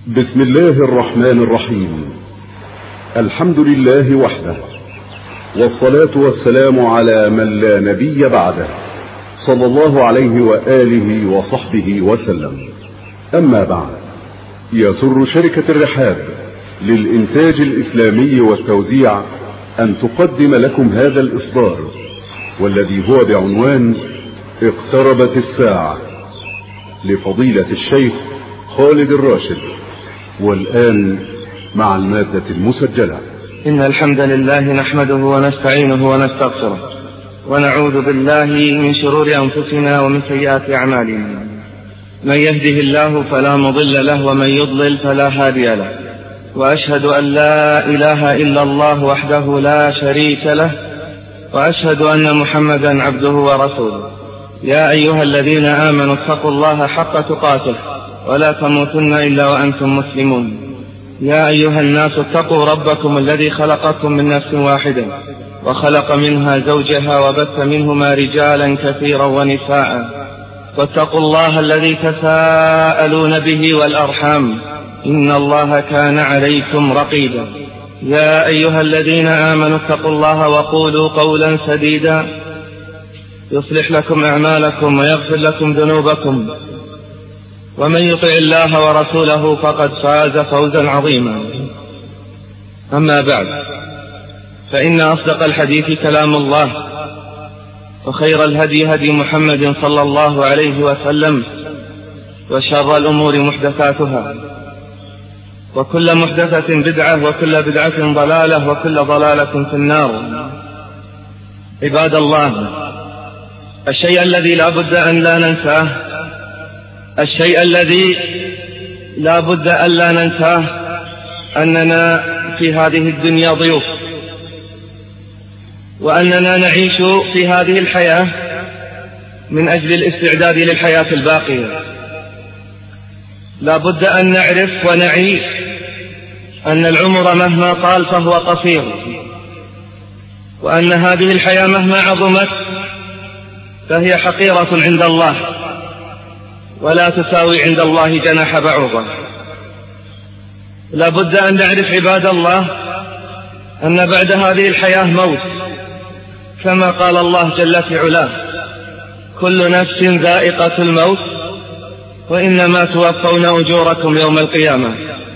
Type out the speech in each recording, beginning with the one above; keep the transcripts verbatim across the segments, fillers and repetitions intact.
بسم الله الرحمن الرحيم. الحمد لله وحده، والصلاة والسلام على من لا نبي بعده، صلى الله عليه وآله وصحبه وسلم. أما بعد، يسر شركة الرحاب للإنتاج الإسلامي والتوزيع أن تقدم لكم هذا الإصدار، والذي هو بعنوان اقتربت الساعة، لفضيلة الشيخ خالد الراشد. والآن مع المادة المسجلة. إن الحمد لله نحمده ونستعينه ونستغفره، ونعوذ بالله من شرور أنفسنا ومن سيئات أعمالنا. من يهده الله فلا مضل له، ومن يضلل فلا هادي له. وأشهد أن لا إله إلا الله وحده لا شريك له، وأشهد أن محمدا عبده ورسوله. يا أيها الذين آمنوا اتقوا الله حق تقاته ولا تموتن إلا وأنتم مسلمون. يا أيها الناس اتقوا ربكم الذي خلقكم من نفس واحدة، وخلق منها زوجها، وبث منهما رجالا كثيرا ونساء. واتقوا الله الذي تساءلون به والأرحام، إن الله كان عليكم رقيبا. يا أيها الذين آمنوا اتقوا الله وقولوا قولا سديدا يصلح لكم أعمالكم ويغفر لكم ذنوبكم، ومن يطع الله ورسوله فقد فاز فوزا عظيما. أما بعد، فإن أصدق الحديث كلام الله، وخير الهدي هدي محمد صلى الله عليه وسلم، وشر الأمور محدثاتها، وكل محدثة بدعة، وكل بدعة ضلالة، وكل ضلالة في النار. عباد الله، الشيء الذي لا بد أن لا ننساه الشيء الذي لا بد أن لا ننساه أننا في هذه الدنيا ضيوف، وأننا نعيش في هذه الحياة من أجل الاستعداد للحياة الباقية. لا بد أن نعرف ونعي أن العمر مهما طال فهو قصير، وأن هذه الحياة مهما عظمت فهي حقيرة عند الله، ولا تساوي عند الله جناح بعوضة. لا بد أن نعرف عباد الله أن بعد هذه الحياة موت، كما قال الله جل في علاه: كل نفس ذائقة الموت وإنما توفون أجوركم يوم القيامة.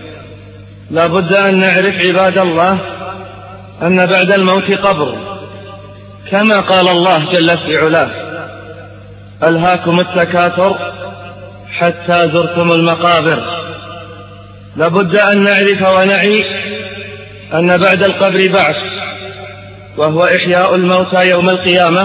لا بد أن نعرف عباد الله أن بعد الموت قبر، كما قال الله جل في علاه: ألهاكم التكاثر حتى زرتم المقابر. لابد أن نعرف ونعي أن بعد القبر بعث، وهو إحياء الموتى يوم القيامة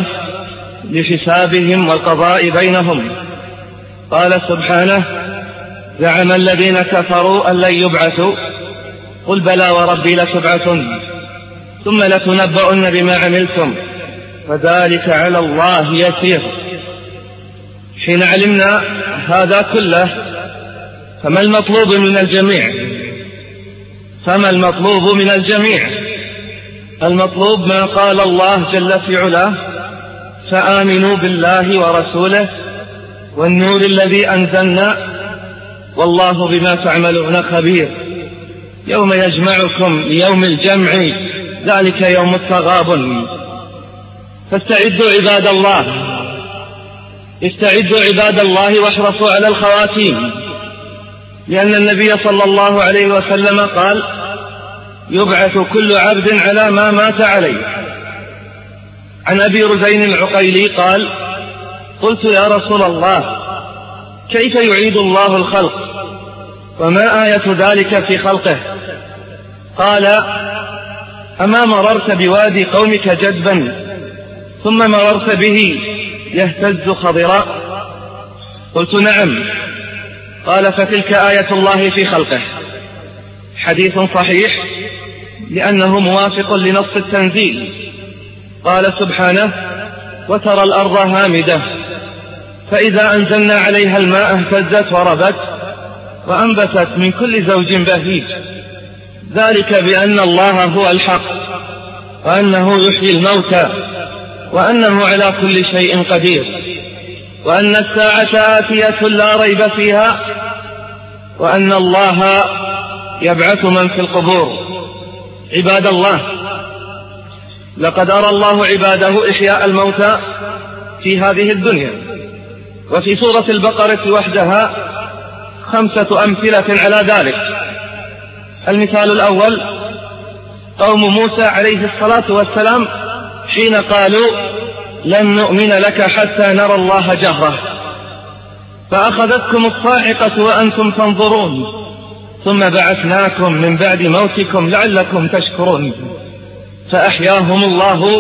لحسابهم والقضاء بينهم. قال سبحانه: زعم الذين كفروا أن لن يبعثوا، قل بلى وربي لتبعثن ثم لتنبؤن بما عملتم وذلك على الله يسير. حين علمنا هذا كله، فما المطلوب من الجميع؟ فما المطلوب من الجميع؟ المطلوب ما قال الله جل في علاه: فآمنوا بالله ورسوله والنور الذي أنزلنا والله بما تعملون خبير. يوم يجمعكم ليوم الجمع، ذلك يوم التغابن. فاستعدوا عباد الله، استعدوا عباد الله واحرصوا على الخواتيم، لأن النبي صلى الله عليه وسلم قال: يبعث كل عبد على ما مات عليه. عن أبي رزين العقيلي قال: قلت يا رسول الله، كيف يعيد الله الخلق وما آية ذلك في خلقه؟ قال: أما مررت بوادي قومك جدبا ثم مررت به يهتز خضراء؟ قلت نعم. قال: فتلك آية الله في خلقه. حديث صحيح لأنه موافق لنص التنزيل. قال سبحانه: وترى الأرض هامدة فإذا أنزلنا عليها الماء اهتزت وربت وأنبتت من كل زوج بهيج، ذلك بأن الله هو الحق، وأنه يحيي الموتى، وأنه على كل شيء قدير، وأن الساعة آتية لا ريب فيها، وأن الله يبعث من في القبور. عباد الله، لقد أرى الله عباده إحياء الموتى في هذه الدنيا، وفي سورة البقرة وحدها خمسة أمثلة على ذلك. المثال الأول قوم موسى عليه الصلاة والسلام حين قالوا لن نؤمن لك حتى نرى الله جهرة، فأخذتكم الصاعقة وأنتم تنظرون، ثم بعثناكم من بعد موتكم لعلكم تشكرون، فأحياهم الله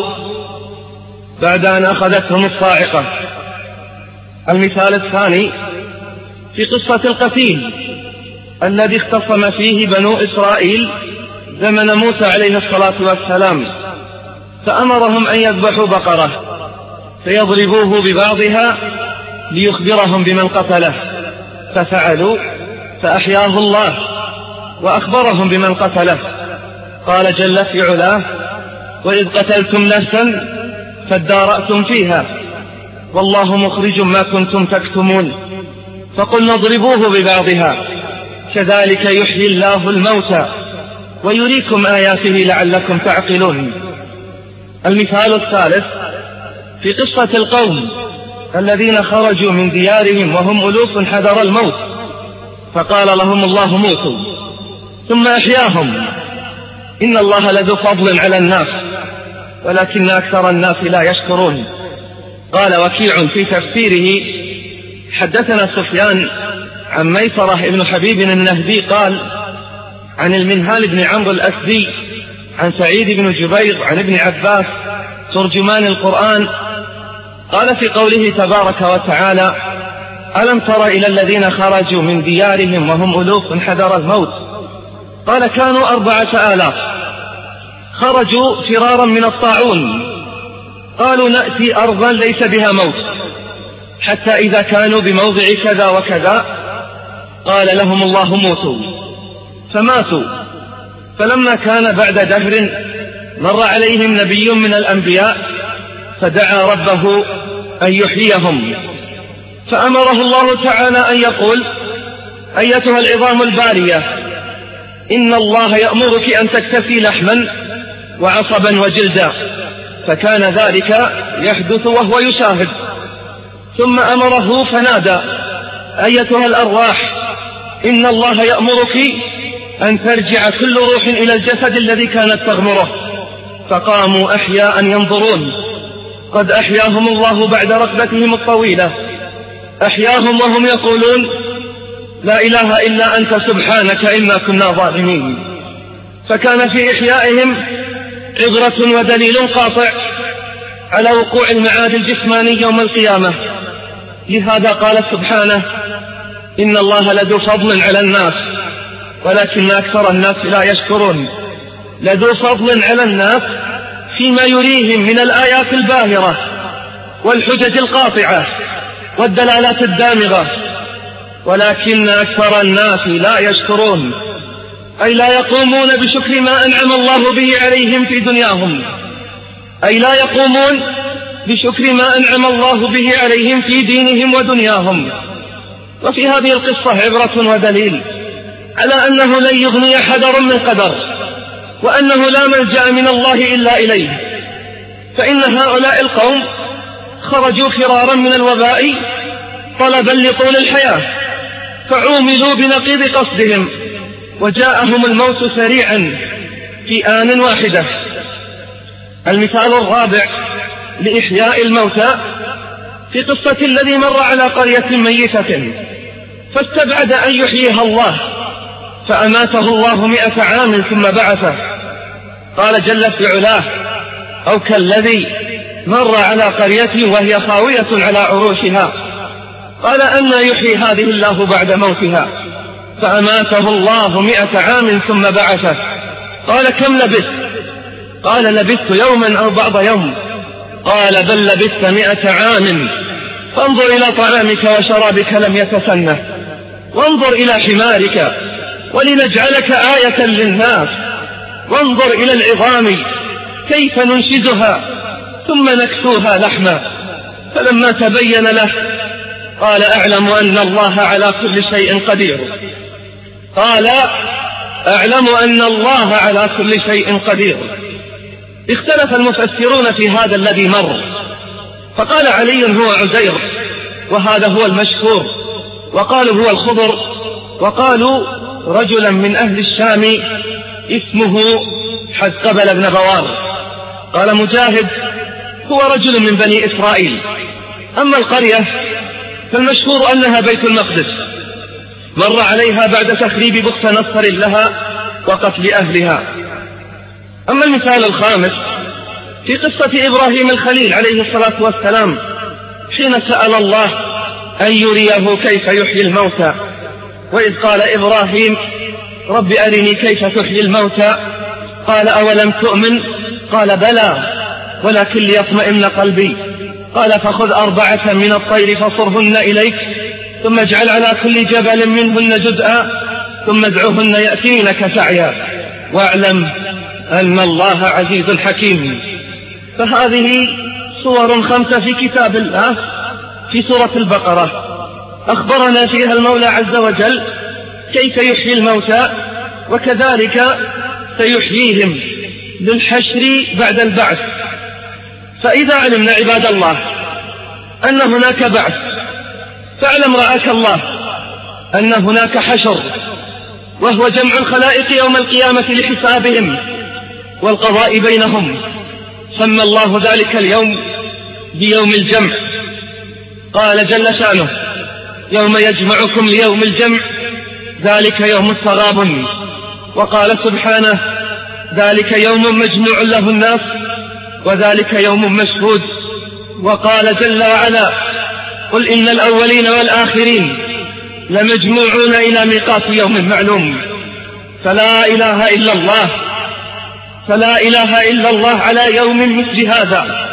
بعد أن أخذتهم الصاعقة. المثال الثاني في قصة القتيل الذي اختصم فيه بنو إسرائيل زمن موسى عليه الصلاة والسلام، فأمرهم أن يذبحوا بقرة فيضربوه ببعضها ليخبرهم بمن قتله، ففعلوا فأحياه الله وأخبرهم بمن قتله. قال جل في علاه وإذ قتلتم نفسا فادارأتم فيها والله مخرج ما كنتم تكتمون فقلنا اضربوه ببعضها كذلك يحيي الله الموتى ويريكم آياته لعلكم تعقلون. المثال الثالث في قصة القوم الذين خرجوا من ديارهم وهم ألوف حذر الموت، فقال لهم الله موتوا ثم أحياهم. إن الله لذو فضل على الناس ولكن أكثر الناس لا يشكرون. قال وكيع في تفسيره حدثنا سفيان عن ميسرة ابن حبيب النهدي قال عن المنهال بن عمرو الأسدي عن سعيد بن جبير عن ابن عباس ترجمان القرآن قال في قوله تبارك وتعالى ألم تر إلى الذين خرجوا من ديارهم وهم ألوف حذر الموت، قال كانوا أربعة آلاف خرجوا فرارا من الطاعون، قالوا نأتي أرضا ليس بها موت، حتى إذا كانوا بموضع كذا وكذا قال لهم الله موتوا فماتوا. فلما كان بعد دهر مر عليهم نبي من الأنبياء فدعا ربه أن يحييهم، فأمره الله تعالى أن يقول أيتها العظام البالية إن الله يأمرك أن تكتفي لحما وعصبا وجلدا، فكان ذلك يحدث وهو يشاهد. ثم أمره فنادى أيتها الأرواح إن الله يأمرك أن ترجع كل روح إلى الجسد الذي كانت تغمره، فقاموا أحياء ينظرون، قد أحياهم الله بعد رقبتهم الطويلة، أحياهم وهم يقولون لا إله إلا أنت سبحانك إنا كنا ظالمين. فكان في إحيائهم عبرة ودليل قاطع على وقوع المعاد الجسماني يوم القيامة. لهذا قال سبحانه إن الله لذو فضل على الناس ولكن أكثر الناس لا يشكرون. لذو فضل على الناس فيما يريهم من الآيات الباهرة والحجج القاطعة والدلالات الدامغة، ولكن أكثر الناس لا يشكرون، أي لا يقومون بشكر ما أنعم الله به عليهم في دنياهم، أي لا يقومون بشكر ما أنعم الله به عليهم في دينهم ودنياهم. وفي هذه القصة عبرة ودليل على أنه لن يغني حذر من قدر، وأنه لا ملجأ من الله إلا إليه. فإن هؤلاء القوم خرجوا فرارا من الوباء طلبا لطول الحياة، فعوملوا بنقيض قصدهم وجاءهم الموت سريعا في آن واحدة. المثال الرابع لإحياء الموتى في قصة الذي مر على قرية ميتة فاستبعد أن يحييها الله فأماته الله مئة عام ثم بعثه. قال جل في علاه أو كالذي مر على قرية وهي خاوية على عروشها قال أن يحيي هذه الله بعد موتها فأماته الله مئة عام ثم بعثه. قال كم لبثت؟ قال لبثت يوما أو بعض يوم. قال بل لبثت مئة عام فانظر إلى طعامك وشرابك لم يتسنه وانظر إلى حمارك ولنجعلك آية للناس وانظر إلى العظام كيف ننشزها ثم نكسوها لحما. فلما تبين له قال أعلم أن الله على كل شيء قدير. قال: أعلم أن الله على كل شيء قدير. اختلف المفسرون في هذا الذي مر، فقال علي هو عزير، وهذا هو المشهور، وقالوا هو الخضر، وقالوا رجلا من أهل الشام اسمه حزقبل بن بوار. قال مجاهد: هو رجل من بني إسرائيل. أما القرية فالمشهور أنها بيت المقدس، مر عليها بعد تخريب بخت نصر لها وقتل أهلها. أما المثال الخامس في قصة إبراهيم الخليل عليه الصلاة والسلام حين سأل الله أن يريه كيف يحيي الموتى، وإذ قال إبراهيم: رب أرني كيف تحيي الموتى، قال: أولم تؤمن؟ قال: بلى ولكن ليطمئن قلبي. قال: فخذ أربعة من الطير فصرهن إليك، ثم اجعل على كل جبل منهن جزءا، ثم ادعهن يأتينك سعيا، واعلم أن الله عزيز حكيم. فهذه صور خمسة في كتاب الله في سورة البقرة أخبرنا فيها المولى عز وجل كيف يحيي الموتى، وكذلك سيحييهم للحشر بعد البعث. فإذا علمنا عباد الله أن هناك بعث، فاعلم رعاك الله أن هناك حشر، وهو جمع الخلائق يوم القيامة لحسابهم والقضاء بينهم. سمى الله ذلك اليوم بيوم الجمع، قال جل شأنه: يوم يجمعكم ليوم الجمع ذلك يوم التغابن. وقال سبحانه: ذلك يوم مجموع له الناس وذلك يوم مشهود. وقال جل وعلا: قل إن الأولين والآخرين لمجموعون إلى ميقات يوم معلوم. فلا إله إلا الله، فلا إله إلا الله على يوم مثل هذا.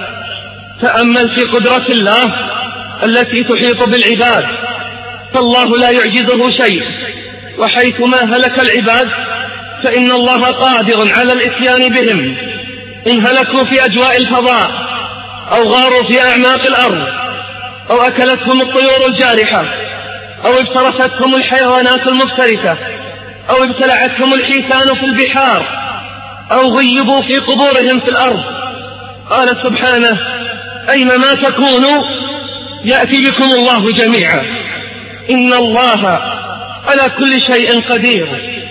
تأمل في قدرة الله التي تحيط بالعباد، فالله لا يعجزه شيء، وحيثما هلك العباد فإن الله قادر على الإتيان بهم، إن هلكوا في أجواء الفضاء أو غاروا في أعماق الأرض أو أكلتهم الطيور الجارحة أو افترستهم الحيوانات المفترسة أو ابتلعتهم الحيتان في البحار أو غيبوا في قبورهم في الأرض. قال سبحانه: أينما تكونوا يأتي بكم الله جميعا، إن الله على كل شيء قدير.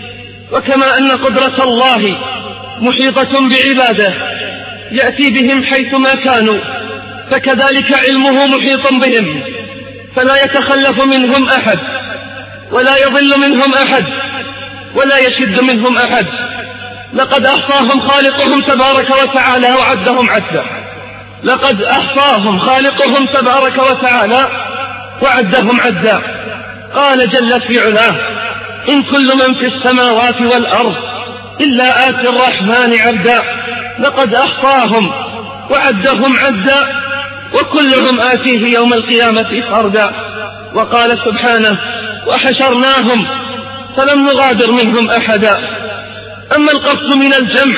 وكما أن قدرة الله محيطة بعباده يأتي بهم حيثما كانوا، فكذلك علمه محيط بهم، فلا يتخلف منهم أحد ولا يضل منهم أحد ولا يشد منهم أحد. لقد أحصاهم خالقهم تبارك وتعالى وعدهم عدا، لقد أحصاهم خالقهم تبارك وتعالى وعدهم عدا. قال جل في علاه: إن كل من في السماوات والأرض إلا آتي الرحمن عبدا، لقد أحصاهم وعدهم عدا وكلهم آتيه يوم القيامة فردا. وقال سبحانه: وحشرناهم فلم نغادر منهم أحدا. أما القصد من الجمع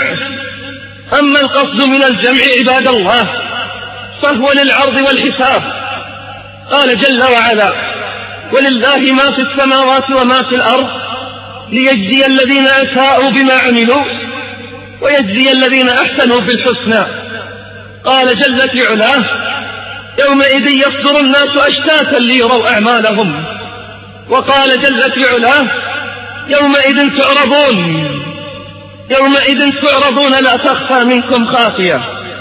أما القصد من الجمع عباد الله فهو للعرض والحساب. قال جل وعلا: ولله ما في السماوات وما في الأرض ليجزي الذين أساءوا بما عملوا ويجزي الذين أحسنوا بالحسنى. قال جل في علاه: يومئذ يصدر الناس أشتاتا ليروا أعمالهم. وقال جل في علاه: يومئذ تعرضون يومئذ تعرضون لا تخفى منكم خافية.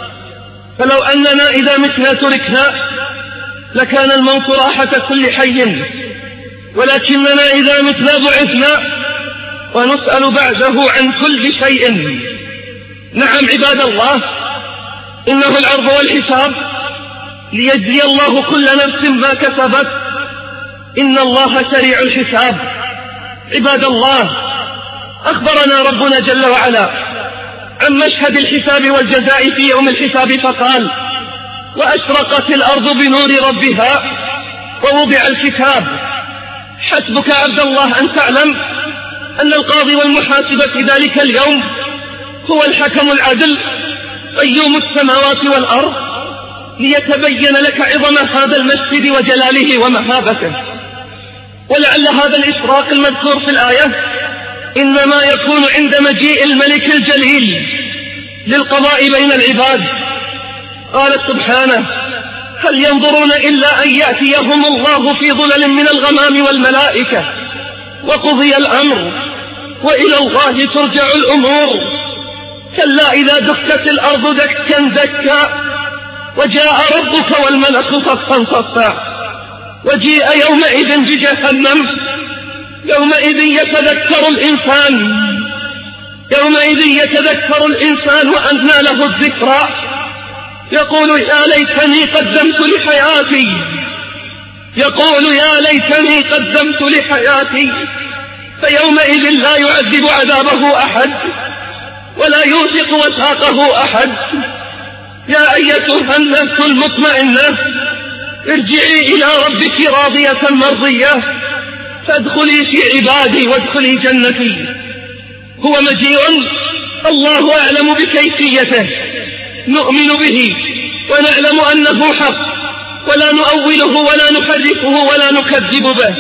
فلو أننا إذا متنا تركنا لكان الموت راحة كل حي، ولكننا إذا متنا بعثنا ونسأل بعده عن كل شيء. نعم عباد الله، إنه العرض والحساب ليجزي الله كل نفس ما كسبت، إن الله سريع الحساب. عباد الله، أخبرنا ربنا جل وعلا عن مشهد الحساب والجزاء في يوم الحساب فقال: وأشرقت الأرض بنور ربها ووضع الكتاب. حسبك عبد الله أن تعلم أن القاضي والمحاسب في ذلك اليوم هو الحكم العدل قيوم السماوات والأرض، ليتبين لك عظم هذا المسجد وجلاله ومهابته. ولعل هذا الإشراق المذكور في الآية إنما يكون عند مجيء الملك الجليل للقضاء بين العباد. قال سبحانه: هل ينظرون إلا أن يأتيهم الله في ظلل من الغمام والملائكة وقضي الأمر وإلى الله ترجع الأمور. كلا إذا دكت الأرض دكا دكا وجاء ربك والملك صفا صفا وجيء يومئذ بجهنم. يومئذ يتذكر الإنسان يومئذ يتذكر الإنسان وأنى له الذكرى يقول يا ليتني قدمت لحياتي يقول يا ليتني قدمت لحياتي فيومئذ لا يعذب عذابه أحد ولا يوثق وثاقه أحد. يا أيتها النفس المطمئنة ارجعي إلى ربك راضية مرضية فادخلي في عبادي وادخلي جنتي. هو مجيء الله أعلم بكيفيته، نؤمن به ونعلم أنه حق ولا نؤوله ولا نحرفه ولا نكذب به.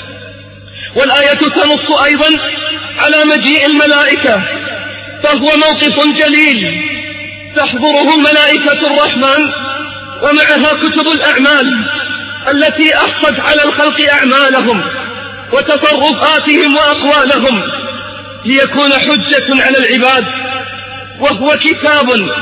والآية تنص أيضا على مجيء الملائكة، فهو موقف جليل تحضره ملائكة الرحمن ومعها كتب الأعمال التي أحصت على الخلق أعمالهم وتصرفاتهم وأقوالهم ليكون حجة على العباد. وهو كتاب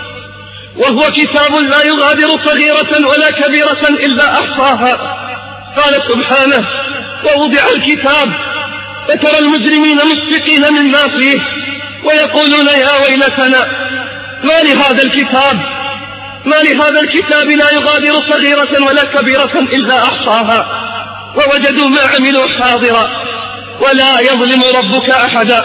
وهو كتاب لا يغادر صغيرة ولا كبيرة إلا أحصاها. قال سبحانه: ووضع الكتاب فترى المجرمين مشفقين مما فيه ويقولون يا ويلتنا ما لهذا الكتاب ما لهذا الكتاب لا يغادر صغيرة ولا كبيرة إلا أحصاها ووجدوا ما عملوا حاضرا ولا يظلم ربك أحدا.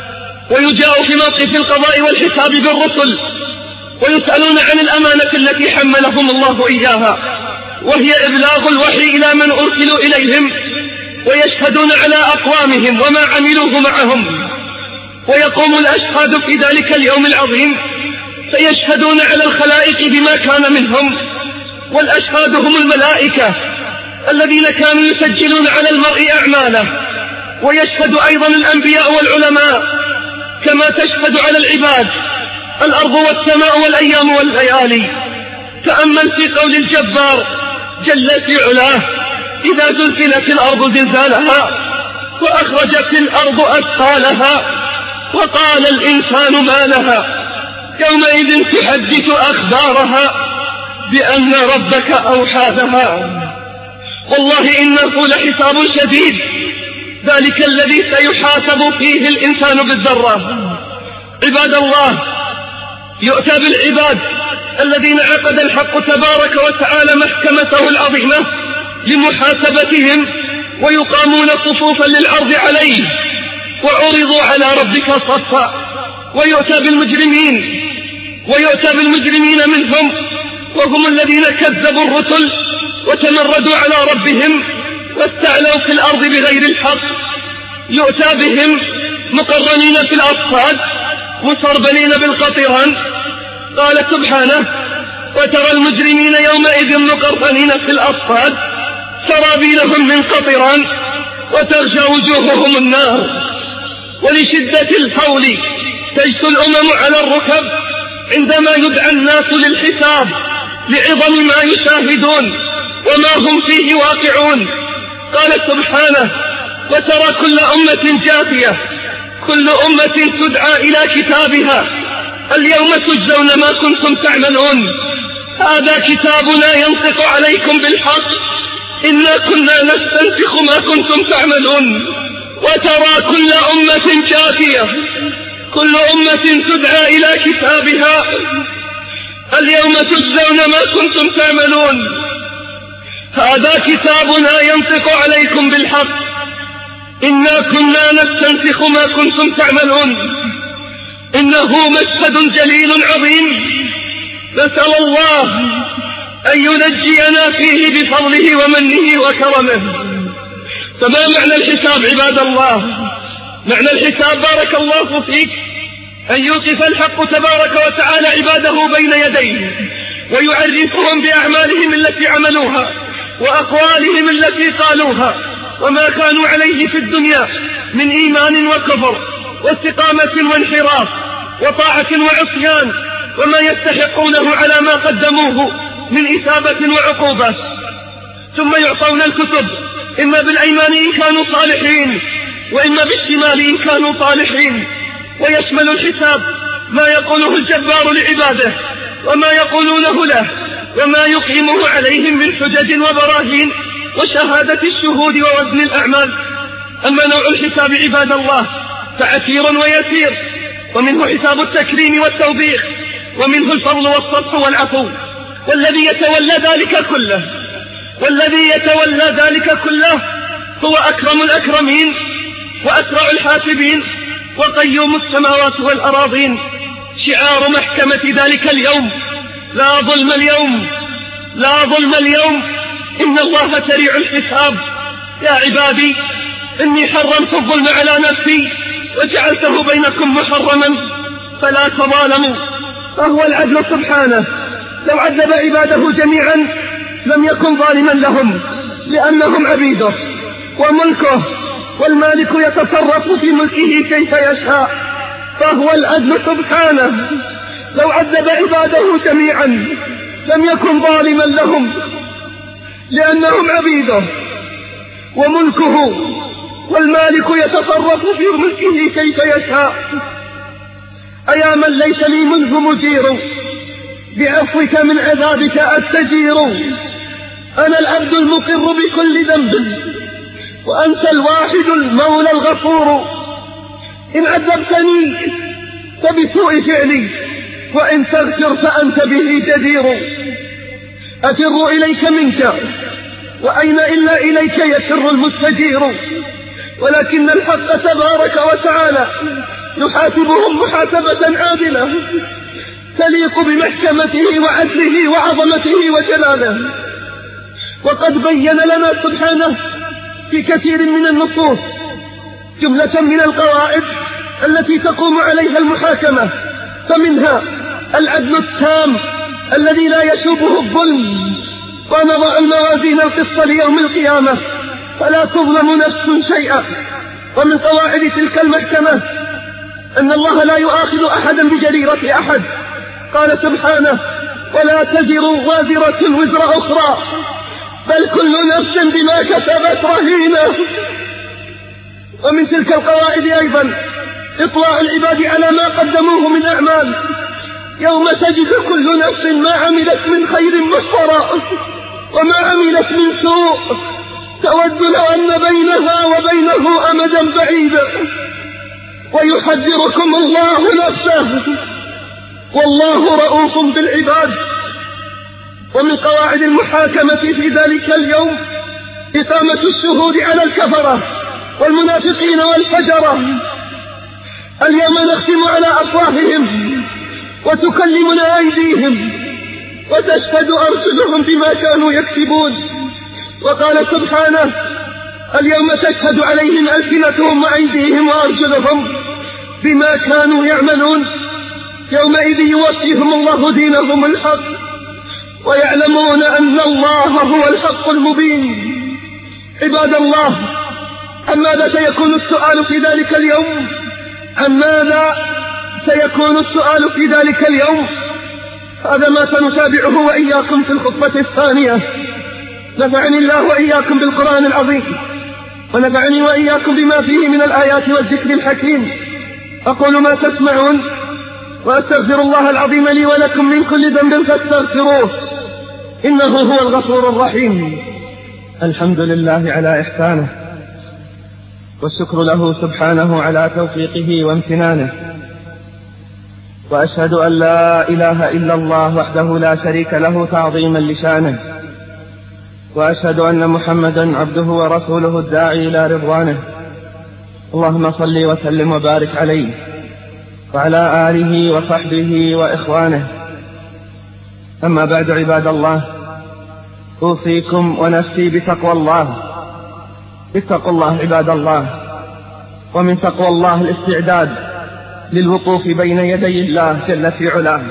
ويجاء في موقف القضاء والحساب بالرسل ويسألون عن الأمانة التي حملهم الله إياها، وهي إبلاغ الوحي إلى من أرسلوا إليهم، ويشهدون على أقوامهم وما عملوه معهم. ويقوم الأشهاد في ذلك اليوم العظيم فيشهدون على الخلائق بما كان منهم، والأشهاد هم الملائكة الذين كانوا يسجلون على المرء أعماله. ويشهد أيضا الأنبياء والعلماء كما تشهد على العباد الأرض والسماء والأيام والليالي. تأمل في قول الجبار جل في علاه: إذا زلزلت الأرض زلزالها وأخرجت الأرض أثقالها وقال الإنسان ما لها يومئذ تحدث أخبارها بأن ربك أوحى لها. والله إنه لحساب شديد، ذلك الذي سيحاسب فيه الإنسان بالذرة. عباد الله، يؤتى بالعباد الذين عقد الحق تبارك وتعالى محكمته العظيمة لمحاسبتهم ويقامون صفوفا للعرض عليه وعرضوا على ربك صفا. ويؤتى بالمجرمين ويؤتى بالمجرمين منهم وهم الذين كذبوا الرسل وتمردوا على ربهم واستعلوا في الأرض بغير الحق. يؤتى بهم مقرنين في الأصفاد مسربلين بالقطران. قال سبحانه: وترى المجرمين يومئذ مقرنين في الأصفاد سرابيلهم من قطران وتغشى وجوههم النار. ولشدة الهول تجثو الأمم على الركب عندما يدعى الناس للحساب لعظم ما يشاهدون وما هم فيه واقعون. قال سبحانه: وترى كل أمة جاثية كل أمة تدعى إلى كتابها اليوم تجزون ما كنتم تعملون هذا كتابنا ينطق عليكم بالحق إنا كنا نستنسخ ما كنتم تعملون. وترى كل أمة جاثية كل أمة تدعى إلى كتابها اليوم تجزون ما كنتم تعملون هذا كتابنا ينطق عليكم بالحق إنا كنا نستنسخ ما كنتم تعملون. إنه مشهد جليل عظيم نسأل الله أن ينجينا فيه بفضله ومنه وكرمه. فما معنى الحساب عباد الله؟ معنى الحساب بارك الله فيك أن يوقف الحق تبارك وتعالى عباده بين يديه ويعرفهم بأعمالهم التي عملوها وأقوالهم التي قالوها وما كانوا عليه في الدنيا من إيمان وكفر واستقامة وانحراف وطاعة وعصيان، وما يستحقونه على ما قدموه من إثابة وعقوبة. ثم يعطون الكتب إما بالأيمان إن كانوا صالحين وإما بالشمال إن كانوا طالحين، ويشمل الحساب ما يقوله الجبار لعباده وما يقولونه له وما يقيمه عليهم من حجج وبراهين وشهادة الشهود ووزن الأعمال. أما نوع الحساب عباد الله فعسير ويسير، ومنه حساب التكريم والتوبيخ، ومنه الفضل والصفح والعفو. والذي يتولى ذلك كله والذي يتولى ذلك كله هو أكرم الأكرمين وأسرع الحاسبين وقيوم السماوات والأراضين. شعار محكمة ذلك اليوم: لا ظلم اليوم، لا ظلم اليوم، إن الله سريع الحساب. يا عبادي إني حرمت الظلم على نفسي وجعلته بينكم محرما فلا تظالموا. فهو العدل سبحانه، لو عذب عباده جميعا لم يكن ظالما لهم لأنهم عبيده وملكه، والمالك يتصرف في ملكه كيف يشاء. فهو العدل سبحانه، لو عذب عباده جميعا لم يكن ظالما لهم لأنهم عبيده وملكه، والمالك يتصرف في ملكه كيف يشاء. أيا من ليس لي منه مجير، بعفوك من عذابك أستجير. أنا العبد المقر بكل ذنب وأنت الواحد المولى الغفور. إن عذبتني فبسوء فعلي، وإن تغفر فأنت به جدير. أفر إليك منك، وأين إلا إليك يفر المستجير. ولكن الحق تبارك وتعالى يحاسبهم محاسبة عادلة تليق بمحكمته وعدله وعظمته وجلاله. وقد بين لنا سبحانه في كثير من النصوص جملة من القواعد التي تقوم عليها المحاكمة، فمنها العدل التام الذي لا يشوبه الظلم. ونضع الموازين القسط ليوم القيامة فلا تظلم نفس شيئا. ومن قواعد تلك المحكمة أن الله لا يؤاخذ أحدا بجريرة أحد. قال سبحانه: ولا تزر وازرة وزر أخرى بل كل نفس بما كسبت رهينة. ومن تلك القواعد أيضا إطلاع العباد على ما قدموه من أعمال، يوم تجد كل نفس ما عملت من خير محضرا وما عملت من سوء، تود لو أن بينها وبينه أمدا بعيدا. ويحذركم الله نفسه والله رؤوف بالعباد. ومن قواعد المحاكمة في ذلك اليوم إقامة الشهود على الكفرة والمنافقين والفجرة. اليوم نختم على أفواههم وتكلمنا أيديهم وتشهد أرجلهم بما كانوا يكسبون. وقال سبحانه: اليوم تشهد عليهم ألسنتهم وأيديهم وأرجلهم بما كانوا يعملون. يومئذ يوفيهم الله دينهم الحق ويعلمون أن الله هو الحق المبين. عباد الله، عن ماذا سيكون السؤال في ذلك اليوم؟ عن ماذا سيكون السؤال في ذلك اليوم؟ هذا ما سنتابعه وإياكم في الخطبة الثانية. نفعني الله وإياكم بالقرآن العظيم، ونفعني وإياكم بما فيه من الآيات والذكر الحكيم. أقول ما تسمعون وأستغفر الله العظيم لي ولكم من كل ذنب فاستغفروه إنه هو الغفور الرحيم. الحمد لله على إحسانه، والشكر له سبحانه على توفيقه وامتنانه، وأشهد أن لا إله إلا الله وحده لا شريك له تعظيما لشانه، وأشهد أن محمدا عبده ورسوله الداعي إلى رضوانه. اللهم صل وسلم وبارك عليه وعلى آله وصحبه وإخوانه. أما بعد، عباد الله، أوصيكم ونفسي بتقوى الله. اتقوا الله عباد الله، ومن تقوى الله الاستعداد للوقوف بين يدي الله جل في علاه.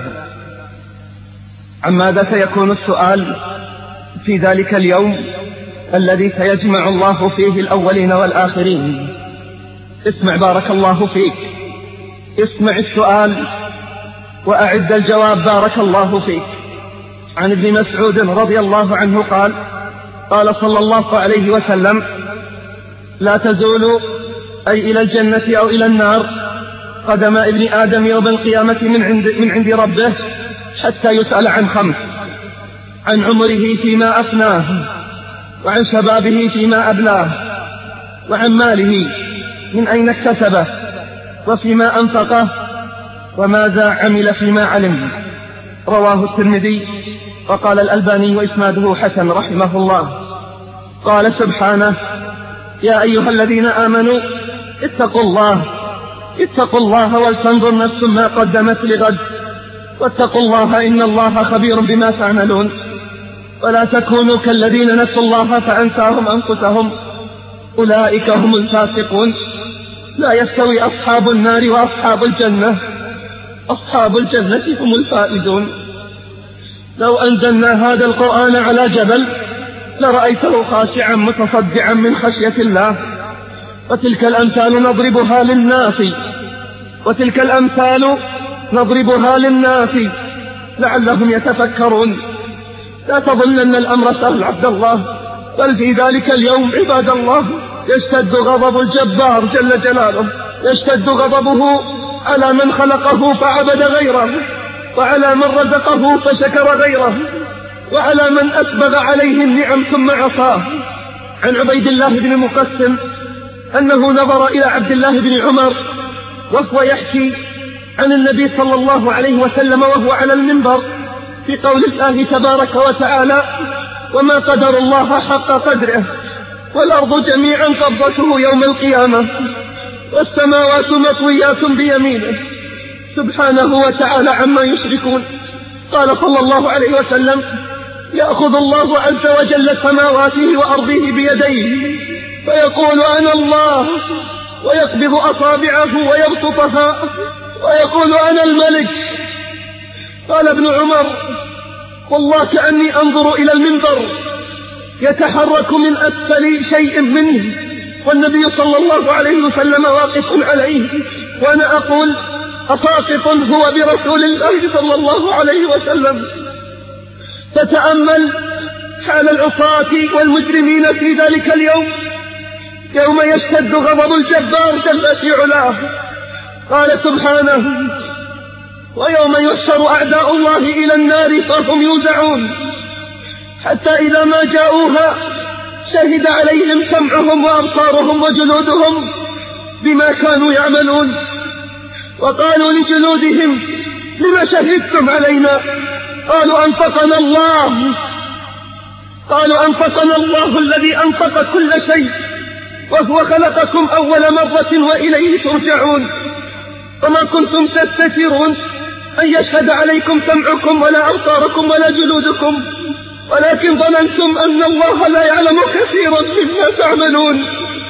عن ماذا سيكون السؤال في ذلك اليوم الذي سيجمع الله فيه الأولين والآخرين؟ اسمع بارك الله فيك، اسمع السؤال وأعد الجواب بارك الله فيك. عن ابن مسعود رضي الله عنه قال قال صلى الله عليه وسلم: لا تزول أي إلى الجنة أو إلى النار قدم ابن آدم يوم القيامة من عند, من عند ربه حتى يسأل عن خمس: عن عمره فيما أفناه، وعن شبابه فيما أبلاه، وعن ماله من أين اكتسبه، وفيما أنفقه، وماذا عمل فيما علم. رواه الترمذي وقال الألباني وإسناده حسن رحمه الله. قال سبحانه: يا أيها الذين آمنوا اتقوا الله اتقوا الله ولتنظر نفس ما قدمت لغد واتقوا الله إن الله خبير بما تعملون. ولا تكونوا كالذين نسوا الله فأنساهم أنفسهم أولئك هم الفاسقون. لا يستوي أصحاب النار وأصحاب الجنة، أصحاب الجنة هم الفائزون. لو أنزلنا هذا القرآن على جبل لرأيته خاشعا متصدعا من خشية الله. وتلك الأمثال نضربها للناس وتلك الأمثال نضربها للناس لعلهم يتفكرون. لا تظنن الأمر سهل عبد الله، بل في ذلك اليوم عباد الله يشتد غضب الجبار جل جلاله، يشتد غضبه على من خلقه فعبد غيره، وعلى من رزقه فشكر غيره، وعلى من أسبغ عليه النعم ثم عصاه. عن عبيد الله بن مقسم أنه نظر إلى عبد الله بن عمر وهو يحكي عن النبي صلى الله عليه وسلم وهو على المنبر في قول الله تبارك وتعالى: وما قدر الله حق قدره والأرض جميعا قبضته يوم القيامة والسماوات مطويات بيمينه سبحانه وتعالى عما يشركون. قال صلى الله عليه وسلم: يأخذ الله عز وجل سماواته وأرضه بيديه فيقول: أنا الله، ويقبض أصابعه ويبسطها ويقول: أنا الملك. قال ابن عمر: والله كأني أنظر إلى المنبر يتحرك من أسفل شيء منه والنبي صلى الله عليه وسلم واقف عليه، وأنا أقول: أساقط هو برسول الله صلى الله عليه وسلم. فتأمل حال العصاة والمجرمين في ذلك اليوم، يوم يشتد غضب الجبار جل في علاه. قال سبحانه: ويوم يحشر أعداء الله إلى النار فهم يوزعون حتى إذا ما جاءوها شهد عليهم سمعهم وأبصارهم وجلودهم بما كانوا يعملون. وقالوا لجلودهم: لما شهدتم علينا؟ قالوا: أنطقنا الله. قالوا: أنطقنا الله الذي أنطق كل شيء وهو خلقكم أول مرة وإليه ترجعون. وما كنتم تستترون أن يشهد عليكم سمعكم ولا أبصاركم ولا جلودكم، ولكن ظننتم أن الله لا يعلم كثيرا مما تعملون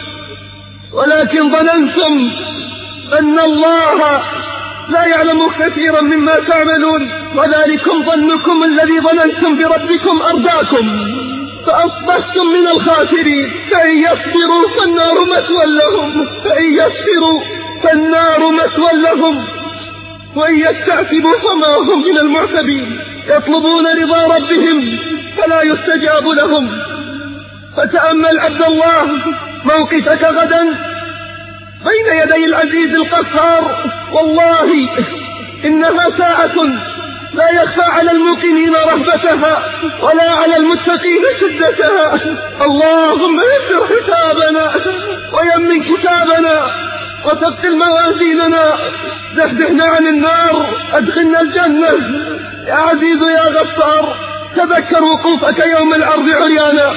ولكن ظننتم أن الله لا يعلم كثيرا مما تعملون وذلكم ظنكم الذي ظننتم بربكم أرداكم فأصبحتم من الخاسرين. فإن يصبروا فالنار مثوى لهم فإن يصبروا فالنار مثوى لهم وإن يستعتبوا فما هم من المعتبين. يطلبون رضا ربهم فلا يستجاب لهم. فتأمل عبد الله موقفك غدا بين يدي العزيز القهار، والله إنها ساعة لا يخفى على الموقنين رهبتها ولا على المتقين شدتها. اللهم يسر حسابنا ويمن كتابنا وثقل موازيننا، زحزحنا عن النار، أدخلنا الجنة يا عزيز يا غفار. تذكر وقوفك يوم العرض عريانا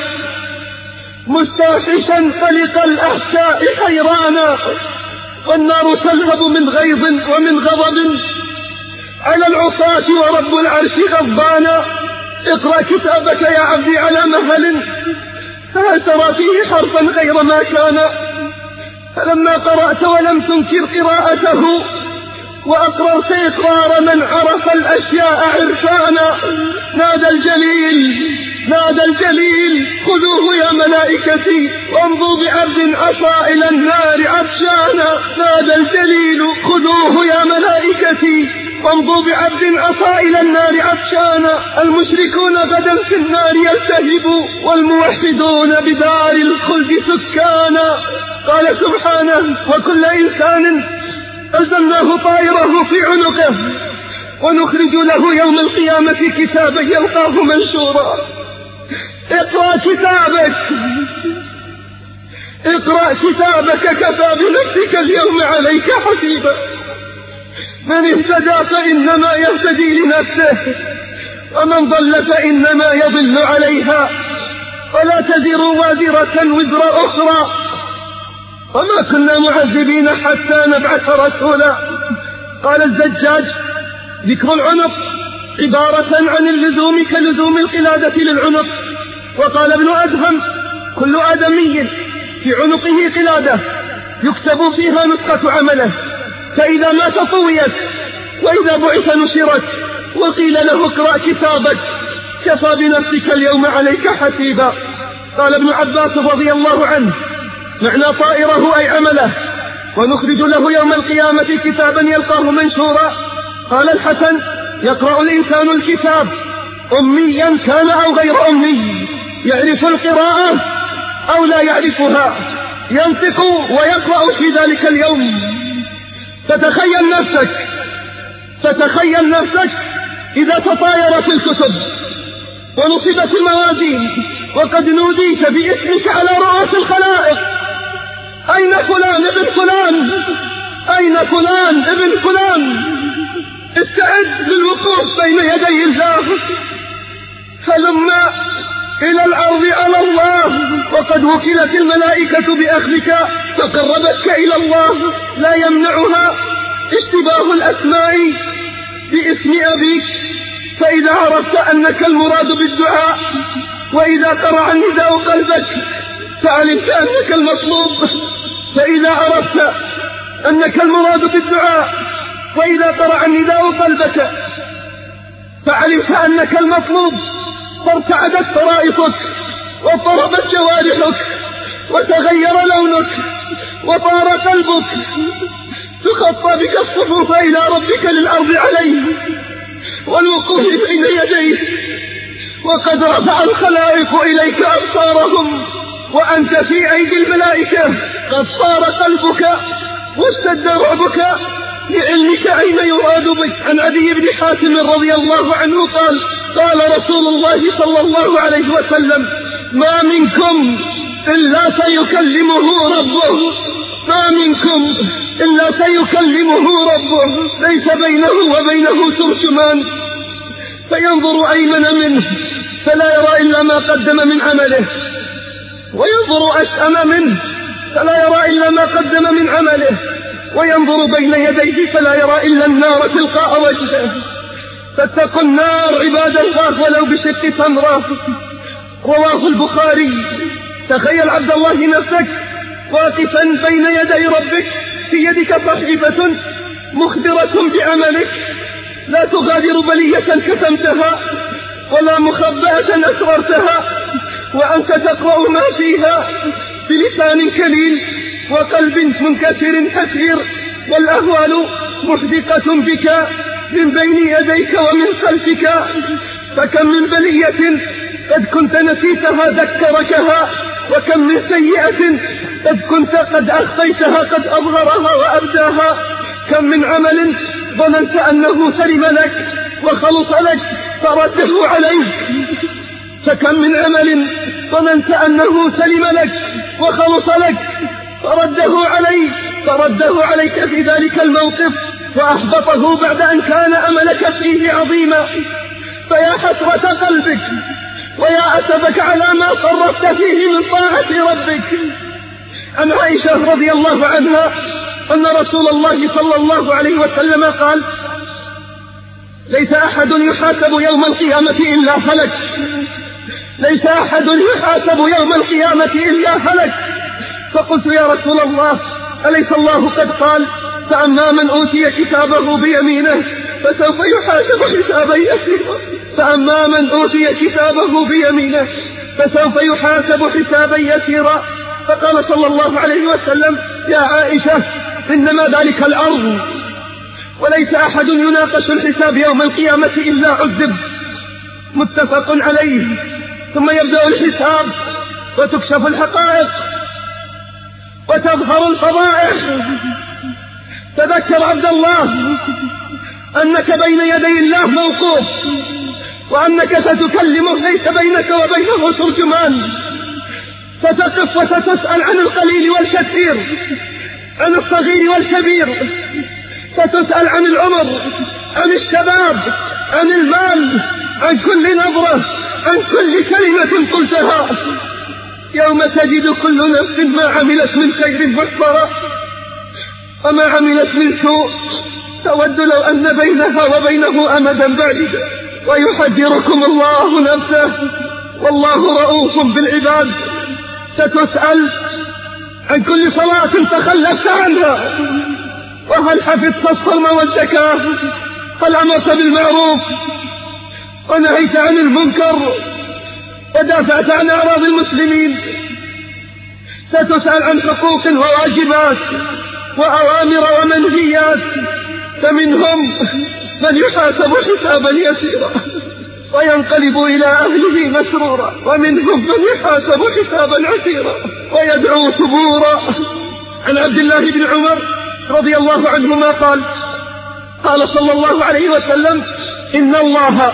مستوحشا قلق الأحشاء حيرانا، والنار تلهب من غيظ ومن غضب على العصاة ورب العرش غضبانا. اقرأ كتابك يا عبدي على مهل، فهل ترى فيه حرفا غير ما كان؟ فلما قرأت ولم تنكر قراءته وأقررت إقرار من عرف الأشياء عرفانا. نادى الجليل نادى الجليل خذوه يا ملائكتي وامضوا بعبد عصى إلى النار عطشانا. نادى الجليل خذوه يا ملائكتي وامضوا بعبد عصى إلى النار عطشانا. المشركون غدا في النار يلتهبوا والموحدون بدار الخلد سكانا. قال سبحانه وكل إنسان ألزمناه طائره في عنقه ونخرج له يوم القيامة كتابا يلقاه منشورا. اقرأ كتابك اقرأ كتابك كفى بنفسك اليوم عليك حسيبا. من اهتدى فإنما يهتدي لنفسه ومن ضل فإنما يضل عليها ولا تزر وازرة وزر أخرى وما كنا معذبين حتى نبعث رسولا. قال الزجاج ذكر العنق عبارة عن اللزوم كلزوم القلادة للعنق. وقال ابن أدهم كل آدمي في عنقه قلادة يكتب فيها نسخة عمله، فإذا مات طويت وإذا بعث نشرت وقيل له اقرأ كتابك كفى بنفسك اليوم عليك حسيبا. قال ابن عباس رضي الله عنه معنى طائره أي عمله ونخرج له يوم القيامة كتابا يلقاه منشورا. قال الحسن يقرأ الإنسان الكتاب أميا كان أو غير أمي، يعرف القراءة أو لا يعرفها، ينطق ويقرأ في ذلك اليوم. فتخيل نفسك فتخيل نفسك إذا تطايرت الكتب ونصبت الموازين وقد نوديت باسمك على رؤوس الخلائق. أين فلان ابن فلان أين فلان ابن فلان؟ استعد للوقوف بين يدي الله. فلما إلى الأرض على الله وقد وكلت الملائكة بأخذك فقربتك إلى الله. لا يمنعها اشتباه الأسماء باسم أبيك، فإذا عرفت أنك المراد بالدعاء وإذا قرع النداء قلبك فعلمت أنك المطلوب. فإذا عرفت أنك المراد بالدعاء وإذا قرع النداء قلبك فعلمت أنك المطلوب فارتعدت فرائصك وضربت جوارحك وتغير لونك وطار قلبك. تخطى بك الصفوف إلى ربك للأرض عليه والوقوف بين يديه وقد رفع الخلائق إليك أبصارهم وأنت في أيدي الملائكة. قد صار قلبك واشتد رعبك لعلمك أين يراد بك. عن عدي بن حاتم رضي الله عنه قال قال رسول الله صلى الله عليه وسلم ما منكم إلا سيكلمه ربه ما منكم إلا سيكلمه ربه ليس بينه وبينه ترجمان فينظر أيمن منه فلا يرى إلا ما قدم من عمله وينظر أشأم منه فلا يرى إلا ما قدم من عمله وينظر بين يديه فلا يرى إلا النار تلقاء وجهه. فاتقوا النار عباد الله ولو بشق تمرة. رواه البخاري. تخيل عبد الله نفسك واقفا بين يدي ربك في يدك صحيفة مخبرة بعملك لا تغادر بلية كتمتها ولا مخبأة أسررتها وأنت تقرأ ما فيها بلسان كليل وقلب منكسر حسير والأهوال محدقة بك من بين يديك ومن خلفك. فكم من بلية قد كنت نسيتها ذكركها وكم من سيئة قد كنت قد أخفيتها قد أظهرها وأبداها. كم من عمل ظننت أنه سلم لك وخلص لك فرده عليك. فكم من عمل ظننت أنه سلم لك وخلص لك فرده عليك فرده عليك في ذلك الموقف وأحبطه بعد أن كان أملك فيه عظيما. فيا حسرة قلبك ويا أسفك على ما صرفت فيه من طاعة ربك. عن عائشة رضي الله عنها أن رسول الله صلى الله عليه وسلم قال ليس أحد يحاسب يوم القيامة إلا هلك ليس أحد يحاسب يوم القيامة إلا هلك. فقلت يا رسول الله أليس الله قد قال فأما من أوتي كتابه بيمينه فسوف يحاسب حسابا يسيرا فأما من أوتي كتابه بيمينه فسوف يحاسب حسابا يسيرا فقال صلى الله عليه وسلم: يا عائشة إنما ذلك الأرض، وليس أحد يناقش الحساب يوم القيامة إلا عذب. متفق عليه. ثم يبدأ الحساب وتكشف الحقائق وتظهر الفضائح. تذكر عبد الله أنك بين يدي الله موقوف، وأنك ستكلمه ليس بينك وبينه ترجمان. ستقف وستسأل عن القليل والكثير، عن الصغير والكبير. ستسأل عن العمر، عن الشباب، عن المال، عن كل نظرة، عن كل كلمة قلتها. يوم تجد كل نفس ما عملت من خير محضرا وما عملت من سوء تود لو أن بينها وبينه أمدا بعيدا. ويحذركم الله نفسه والله رؤوف بالعباد. ستسأل عن كل صلاة تخلفت عنها، وهل حفظت الصوم والزكاة، هل أمرت بالمعروف ونهيت عن المنكر ودافعت عن أعراض المسلمين. ستسأل عن حقوق وواجبات وأوامر ومنهيات، فمنهم من يحاسب حسابا يسيرا وينقلب إلى أهله مسرورا، ومنهم من يحاسب حسابا عسيرا ويدعو ثبورا. عن عبد الله بن عمر رضي الله عنهما قال: قال صلى الله عليه وسلم: إن الله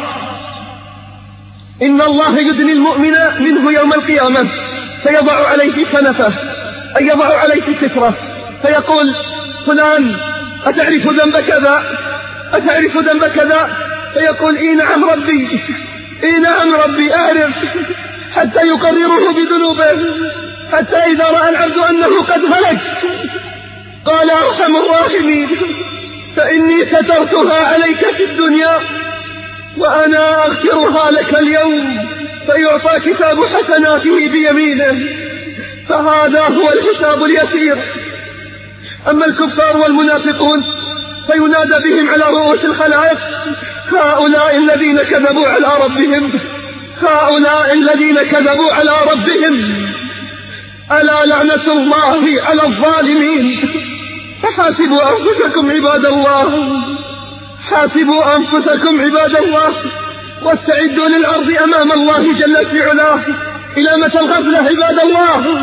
إن الله يدني المؤمن منه يوم القيامة فيضع عليه كنفه، أي يضع عليه سترة، فيقول: فلان أتعرف ذنب كذا؟ أتعرف ذنب كذا؟ فيقول: إي نعم ربي، إي نعم ربي أعرف، حتى يقرره بذنوبه، حتى إذا رأى العبد أنه قد هلك قال: أرحم الراحمين، فإني سترتها عليك في الدنيا وأنا أغفرها لك اليوم. فيعطى كتاب حسناته بيمينه، فهذا هو الحساب اليسير. أما الكفار والمنافقون فينادى بهم على رؤوس الخلائق: هؤلاء الذين كذبوا على ربهم، هؤلاء الذين كذبوا على ربهم، ألا لعنة الله على الظالمين. فحاسبوا أنفسكم عباد الله، حاسبوا أنفسكم عباد الله، واستعدوا للعرض أمام الله جل في علاه. إلى متى الغفلة عباد الله؟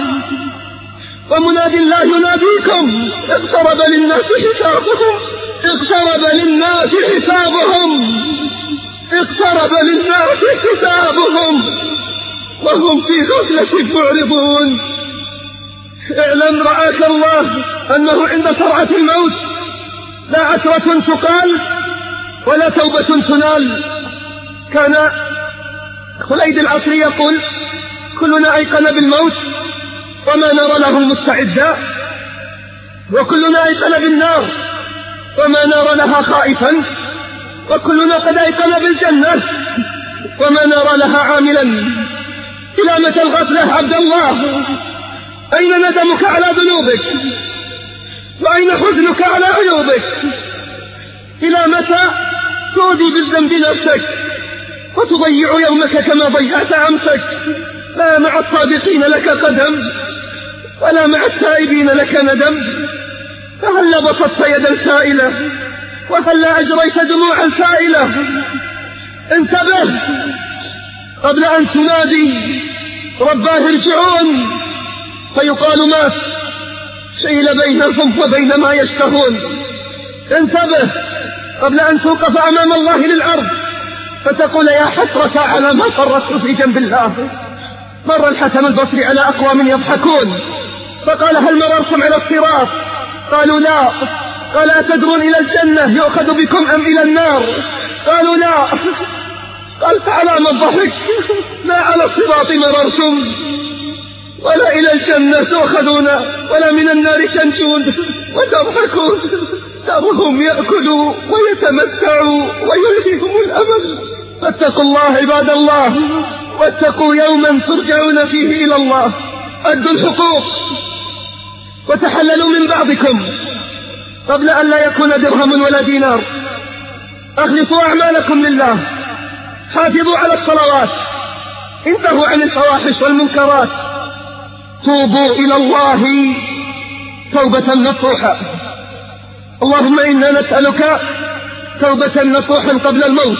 ومنادي الله يناديكم: اقترب للناس حسابهم، اقترب للناس حسابهم، اقترب للناس حسابهم وهم في غفلة معرضون. اعلم رعاك الله أنه عند سرعة الموت لا عثرة تقال ولا توبة تنال. كان خليد العصري يقول: كلنا أيقن بالموت وما نرى له مستعدا، وكلنا أيقن بالنار وما نرى لها خائفا، وكلنا قد أيقن بالجنة وما نرى لها عاملا. إلى متى الغفلة عبد الله؟ أين ندمك على ذنوبك؟ وأين حزنك على عيوبك؟ إلى متى تؤذي بالذنب نفسك وتضيع يومك كما ضيعت أمسك؟ لا مع الصادقين لك قدم ولا مع التائبين لك ندم. فهلا بسطت يدا سائلة وهلا أجريت دموعا سائلة. انتبه قبل أن تنادي رباه ارجعون فيقال مات، شيل بينهم وبين ما يشتهون. انتبه قبل أن توقف أمام الله للعرض فتقول: يا حسرة على ما فرطت في جنب الله. مر الحسن البصري على أقوام يضحكون فقال: هل مررتم على الصراط؟ قالوا: لا. قال: أتدرون إلى الجنة يؤخذ بكم أم إلى النار؟ قالوا: لا. قال: فعلى ما الضحك؟ لا على الصراط مررتم ولا إلى الجنة تؤخذون ولا من النار تنجون وتضحكون. ترهم يأكلوا ويتمتعوا ويلهيهم الأمل. فاتقوا الله عباد الله، واتقوا يوما ترجعون فيه إلى الله. أدوا الحقوق وتحللوا من بعضكم قبل أن لا يكون درهم ولا دينار. أخلصوا أعمالكم لله، حافظوا على الصلوات، انتهوا عن الفواحش والمنكرات، توبوا إلى الله توبة نصوحا. اللهم إنا نسألك توبة نصوحا قبل الموت،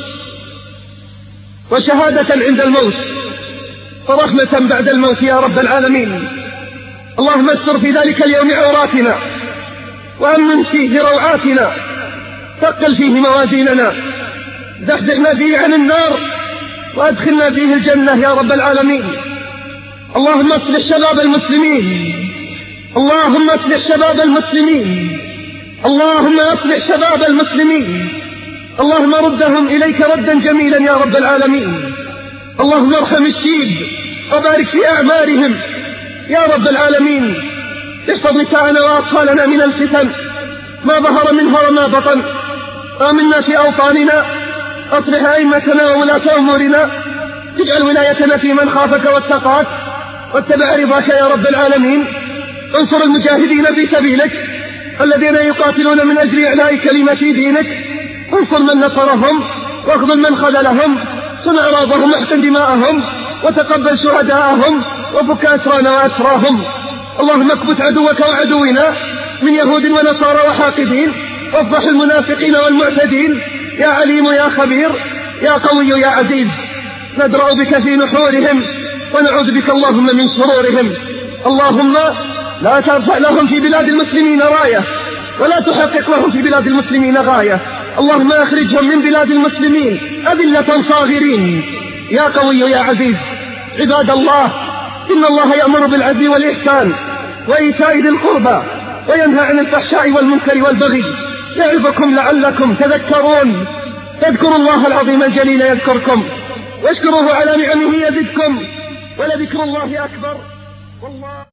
وشهادة عند الموت، ورحمة بعد الموت يا رب العالمين. اللهم استر في ذلك اليوم عوراتنا، وأمن فيه روعاتنا، ثقل فيه موازيننا، زحزحنا فيه عن النار، وأدخلنا فيه الجنة يا رب العالمين. اللهم اصلح شباب المسلمين، اللهم اصلح شباب المسلمين، اللهم اصلح شباب المسلمين، اللهم ردهم إليك ردا جميلا يا رب العالمين. اللهم ارحم الشيب وبارك في أعمارهم يا رب العالمين. احفظ نساءنا وأطفالنا من الفتن ما ظهر منها وما بطن، آمنا في أوطاننا، أصلح أئمتنا وولاة أمورنا، اجعل ولايتنا في من خافك واتقاك واتبع رضاك يا رب العالمين. انصر المجاهدين في سبيلك الذين يقاتلون من أجل إعلاء كلمة دينك، انصر من نصرهم واخذل من خذلهم، صن أعراضهم، احسن دماءهم، وتقبل شهداءهم، وفك أسرانا وأسراهم. اللهم اكبت عدوك وعدونا من يهود ونصارى وحاقدين، وافضح المنافقين والمعتدين يا عليم يا خبير يا قوي يا عزيز. ندرأ بك في نحورهم ونعوذ بك اللهم من شرورهم. اللهم لا ترفع لهم في بلاد المسلمين راية، ولا تحقق لهم في بلاد المسلمين غاية. اللهم اخرجهم من بلاد المسلمين أذلة صاغرين يا قوي يا عزيز. عباد الله، إن الله يأمر بالعدل والإحسان وإيتاء ذي القربى وينهى عن الفحشاء والمنكر والبغي، يعظكم لعلكم تذكرون. فاذكروا الله العظيم الجليل يذكركم، واشكروه على نعمه يزدكم، ولذكر الله أكبر. والله